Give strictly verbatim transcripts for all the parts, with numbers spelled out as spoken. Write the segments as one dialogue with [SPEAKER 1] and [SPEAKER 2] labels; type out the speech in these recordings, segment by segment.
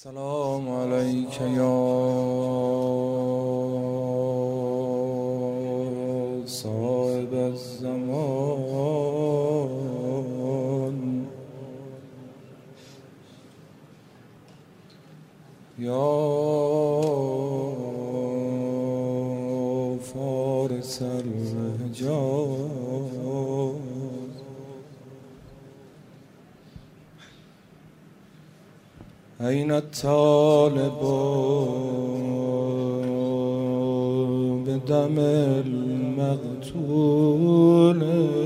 [SPEAKER 1] السلام علیک یا صاحب الزمان، یا فارس الحجاز. این الطالب بدم المقتول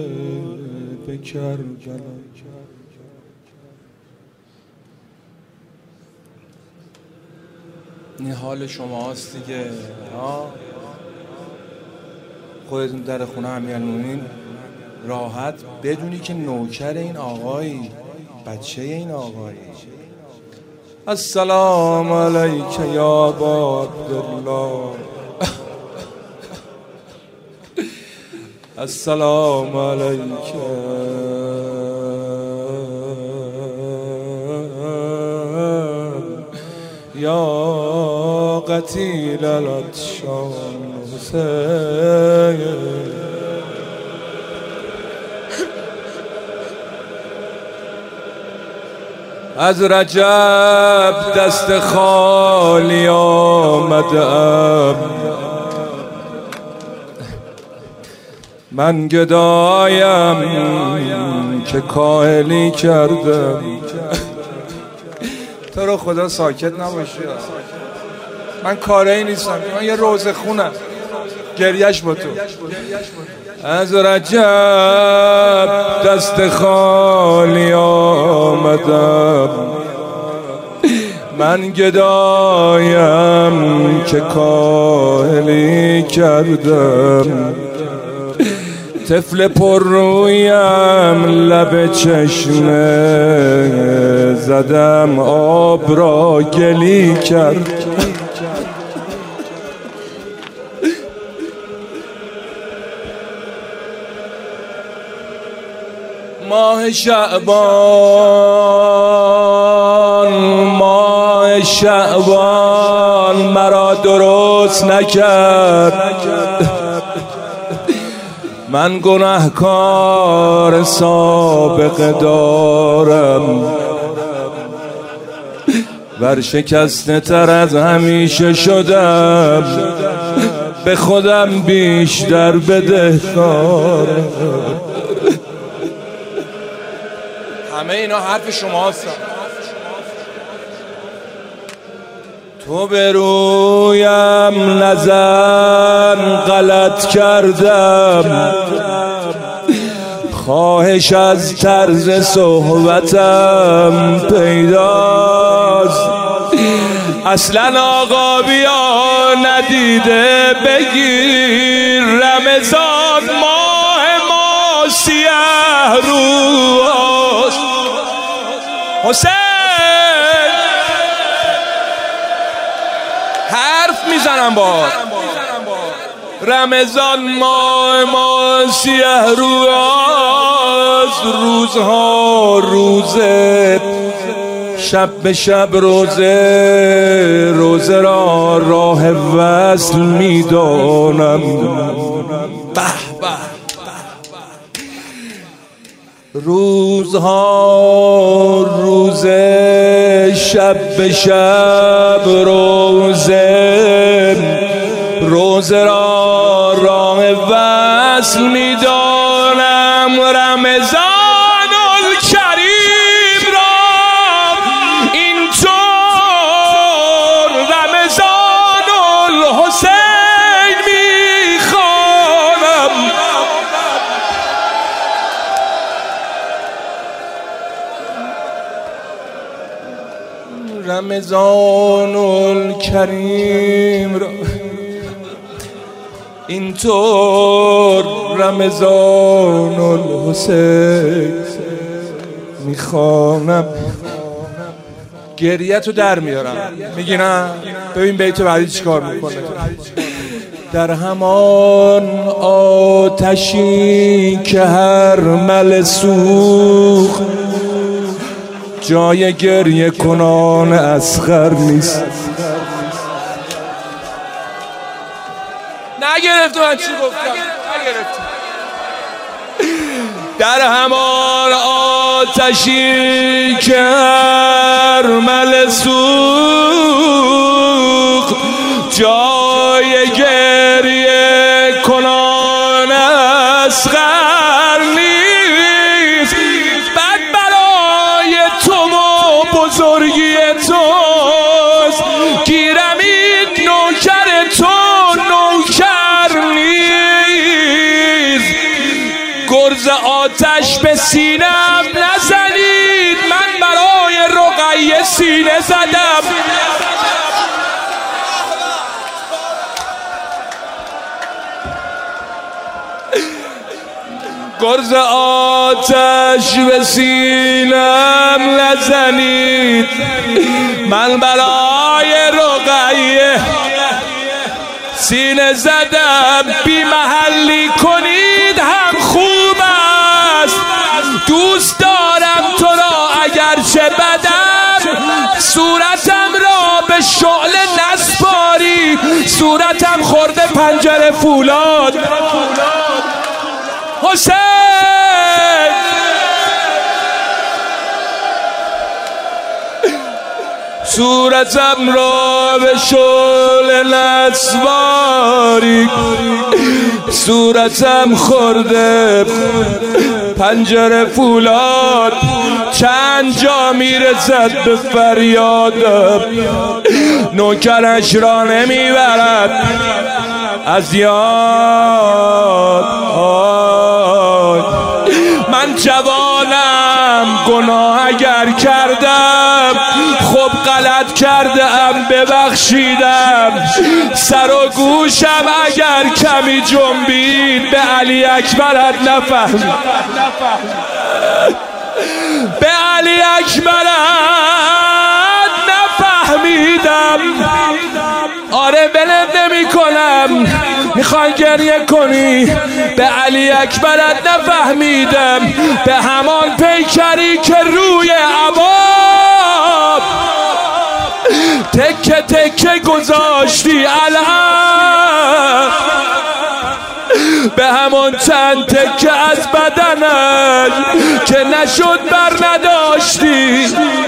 [SPEAKER 1] بکربلا. این حال شماست دیگه ها؟ خودتون در خونه امیرالمومنین راحت بدونی که نوکر این آقایی، بچه این آقایی. السلام علیک یا ابا عبدالله. السلام علیک یا قتیل العطشان حسین. از رجب دست خالی آمدم، من گدایم که کاهلی کردم. تو رو خدا ساکت نباشی، من کاری نیستم، من یه روزه خونم، گریش با تو. از رجب دست خالی آمدم، من گدایم که کاهلی کردم. طفل پر رویم لب چشمه زدم، آب را گلی کرد. ماه شعبان، ماه شعبان مرا درست نکرد. من گناهکار سابقه دارم، ورشکسته تر از همیشه شدم، به خودم بیشتر بدهکارم. همه اینا حرف شما هستن. تو به رویم نظر غلط کردم، خواهش از طرز صحبتم پیداست. اصلا آقا بیا ندیده بگیر، رمضان ماه ما سیه روست. حسین حرف میزنم با رمضان ماه ما سیه روست. روزها روزه، شب به شب روزه، روزه را راه وصل میدانم. به به روزها روزه، شب به شب روزه، روزه را راه وصل میدانم. رمضان الکریم را اینطور رمضان الحسین میخوانم. رمضان الکریم را اینطور رمضان الحسین میخوانم. گریه تو در میارم، میگی نه؟ ببین بیت بعدی چیکار میکنه. در همان آتشی که هر مل سوخت، جای گریه کنان اسخر نیست. نگرفت من چی گفتم؟ نگرفت. در همان آتشی که ارمل سوخت جای گریه کنان اسخر نیست. بد برای تو و بزرگی توست، گیرمید نوکر تو نوکر نیست. گرز آتش به سینم نزنید، من برای رقیه سینه زدم. گرز آتش به سینم نزنید، من برای رقیه سینه زدم. بی محلی کنید هم خوب است، دوست دارم تو را اگرچه بدم. صورتم را به شعله نسپاری، صورتم خورده پنجره فولاد. حسین صورتم را به شعله نسپاری، صورتم خورده پنجره فولاد. چند جا میرسد به فریادم، نوکرش را نمیبرد از یاد. من جوانم، گناه اگر کردم خب غلط کردم، ببخشیدم. سر و گوشم اگر کمی جنبید، به علی اکبرت نفهمید، به علی اکبرت نفهمیدم. آره ولت نمی کنم، میخوای گریه کنی، به علی اکبرت نفهمیدم. به همان پیکری که روی عباب تکه تکه گذاشتی الان، به همون چند تکه از بدنش که نشد بر نداشتی.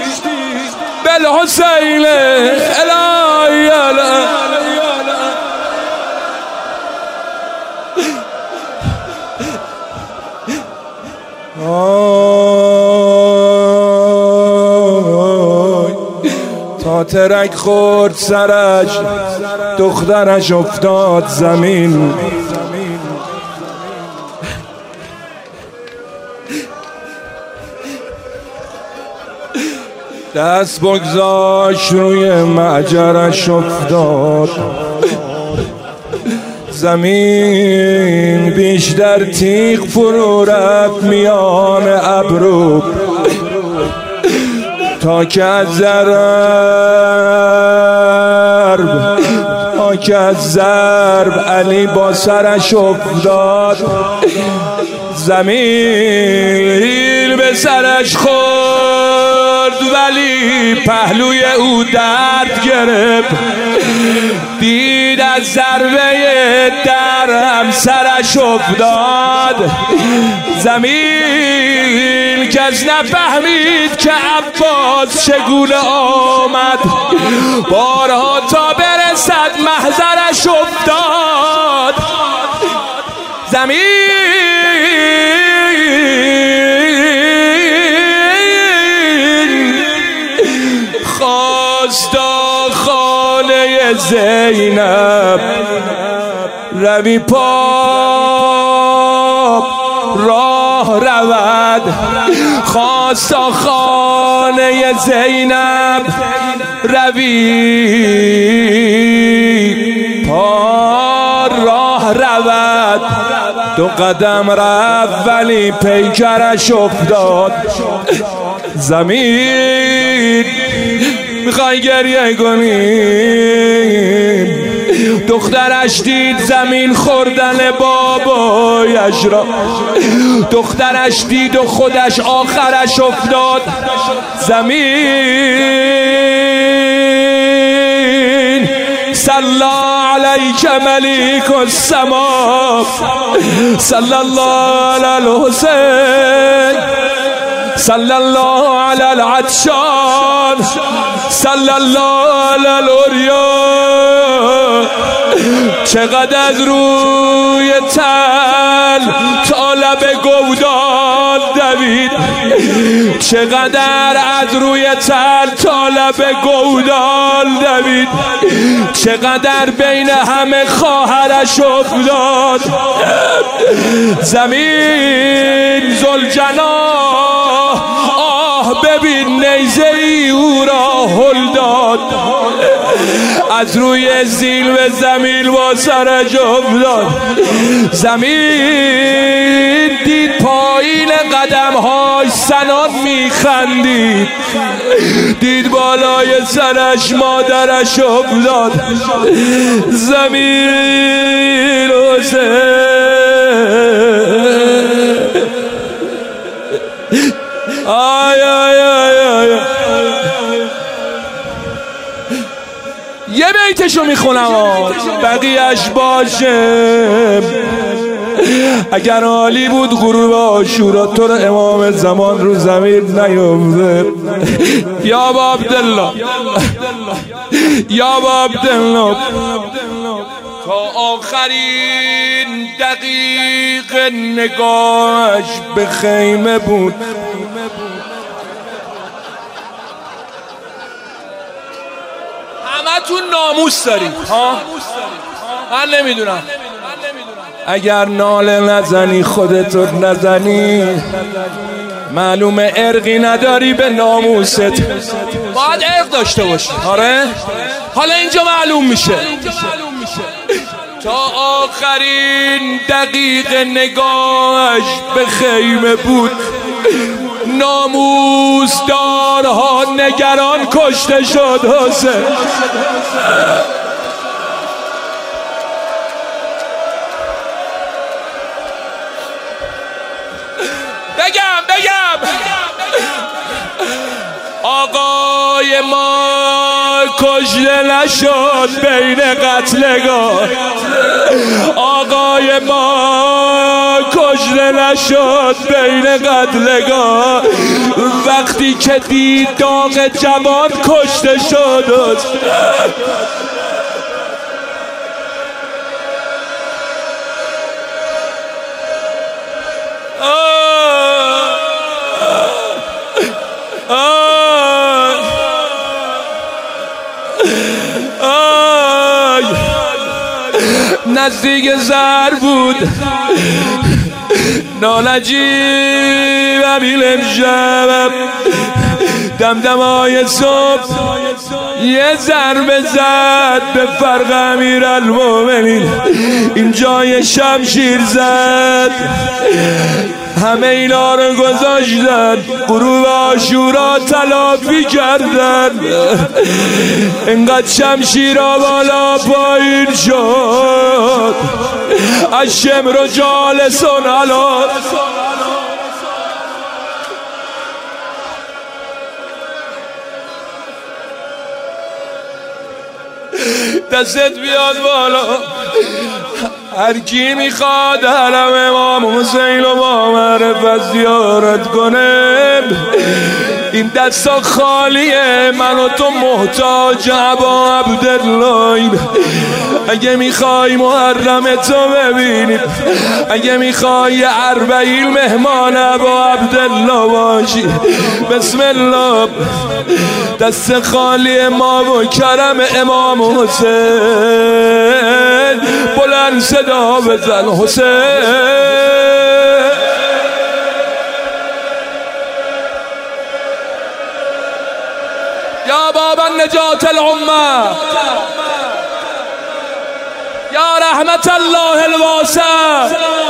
[SPEAKER 1] بالحسین الهی الهی تا ترک خورد سرش، دخترش افتاد زمین. دست بگذاشت روی معجرش افتاد زمین. بیشتر تیغ فرو رفت میان ابرو، تا که از ضرب تا که از ضرب علی با سرش افتاد زمین. به سرش خورد ولی پهلوی او درد گرفت، دید از ضربه در هم سرش افتاد زمین. کس نفهمید که عباس چگونه آمد، بارها تا برسد محضرش افتاد زمین. خواستا خانه زینب روی پاپ راه رود، خواستا خانه زینب روی پا راه رود. دو قدم رفت ولی پیکرش افتاد زمین. میخوای گریه کنی، دخترش دید زمین خوردن بابایش را، دخترش دید و خودش آخرش افتاد زمین. صلی علیک ملیک السما، صلی الله علی الحسین، صلی الله علی العطشان، صلی الله علی العریان. چقدر از روی تل تا لب گودال دوید، چقدر از روی تل تا لب گودال دوید، چقدر بین همه خواهرش افتاد زمین. ذوالجناح آه ببین نیزه ای او را هل داد، از روی زیل به زمین با سرش افتاد زمین. دید پایین قدم‌هاش سنان میخندید، دید بالای سرش مادرش افتاد زمین. آی آی آی آی یه بیتشو میخونم بقیهش باشه. اگر عالی بود غروب عاشورا تو رو امام زمان رو زمین نیفته. یا با عبدالله، یا با عبدالله. تا آخرین دقیق نگاهش به خیمه بود، همه تون ناموس دارید ها؟ من نمیدونم، اگر ناله نزنی خودتو نزنی معلومه ارقی نداری به ناموست، باید ارق داشته باشی. آره حالا اینجا معلوم میشه. تا آخرین دقیق نگاهش به خیمه بود، ناموسدارها نگران کشته شد حسین. بگم بگم آقای ما کشته نشد بین قتلگاه، آقای ما کشته نشد بین قتلگاه. وقتی که دید داغ جوان کشته شد، نزدیک زر بود نالجی و بیل امشب دمدمای صبح یه ضربه زد به فرق امیرالمومنین، این جای شمشیر زد. همه اینا رو گذاشتن، غروب عاشورا تلافی کردن. انقدر شمشیرا بالا پایین شد، الشمر و جالسون علا. دستت بیاد بالا، هر کی میخواد حرم امام حسین رو با معرفت زیارت کنه. این دستا خالیه، من و تو محتاج ابا عبدالله. اگه میخوای محرم تو ببینید، اگه میخوای اربعین مهمان ابا عبدالله باشی، بسم الله. دست خالی ما و کرم امام حسین، بلند صدا بزن حسین. یا بابا نجات الامه، یا رحمت الله الواسع،